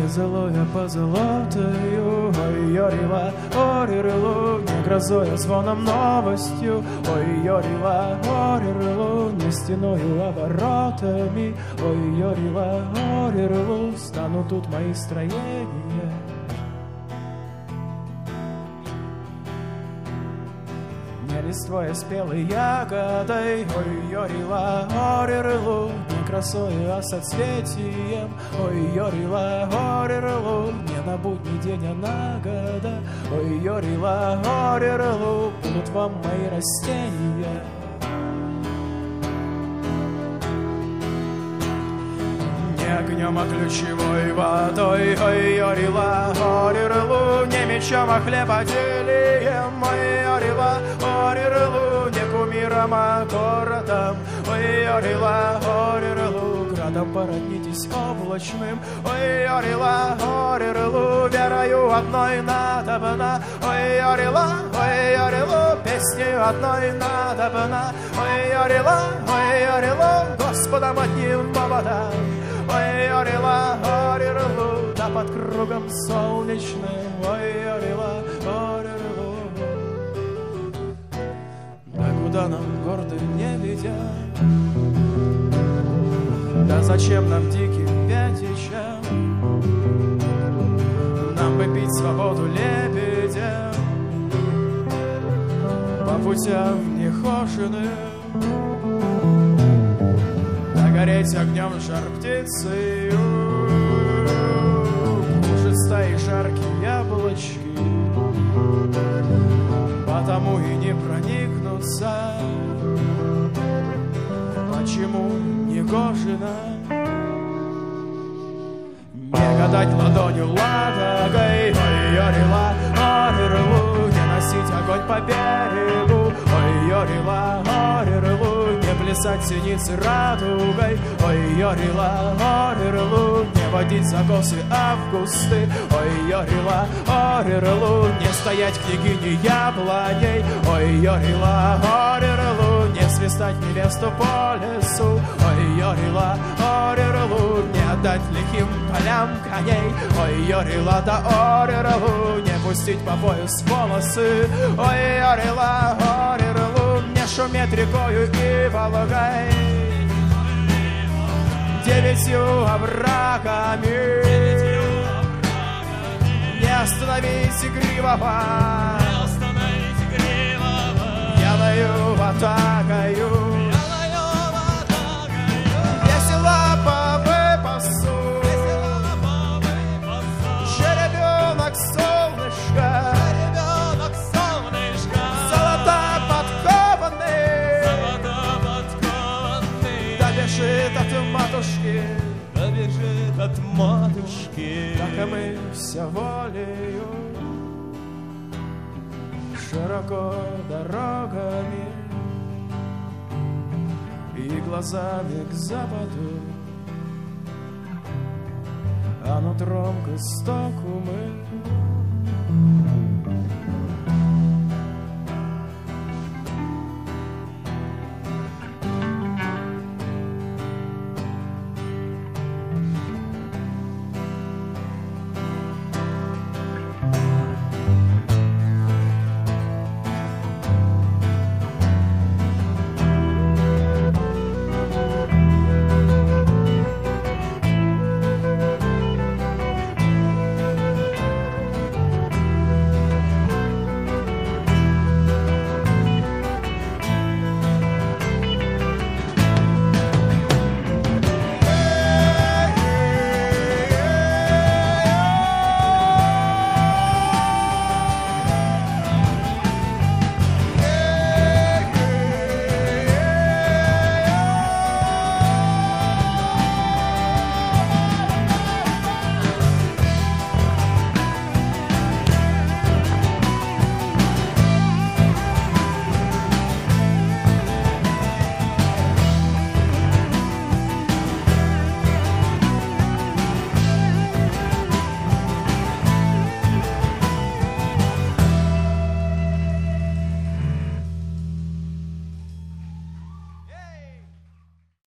золоя позолотою, ой, орила, орерлу, не грозой, а звоном новостью, ой, орила, орерлу, не стеною, а воротами, ой, орила, орерлу, станут тут мои строения. Листвой спелой ягодой, ой, орила, орерлу, не красой, а соцветием, ой, орила, орерлу, не на будний день, а на года, ой, орила, орерлу, будут вам мои растения. Не огнем, а ключевой водой, ой, орила, орерлу, не мечом, а хлебоделием, ой, орила, орерлу, не кумиром, а городом, ой, орила, орерлу, градом породнитесь облачным, ой, орила, орерлу, верою одной надобна, ой, орела, песнею одной надобна, ой, орела, Господом одним поводам. Ой, орела, орерлу, да под кругом солнечным, ой, орела, орерлу. Да куда нам гордо не ведя? Да зачем нам диким вятичам? Нам бы пить свободу лебедя по путям нехоженым. Гореть огнем жар птицы, кушать стаи жаркие яблочки, потому и не проникнуться. Почему не гожено не гадать ладонью ладогой, ой, орела, орерлу, не носить огонь по берегу, ой, орела, орерлу, не плясать синицы радугой, ой, орела, орерлу, не водить за косы августы, ой, орела, орерлу, не стоять княгиней яблоней, ой, орела, орерлу, не свистать невесту по лесу, ой, орела, орерлу, не отдать лихим полям коней, ой, орела, да орерлу, не пустить по пояс волосы, ой, орела, орерлу, не шуметь рекою и Волгой, 9 оврагами, не остановить игривого, я даю атакою. Весело по выпасу, жеребенок солнышко, золото подкованный, добежит от матушки, так и мы все волею, широко дорогами и глазами к западу, а нутром к истоку мы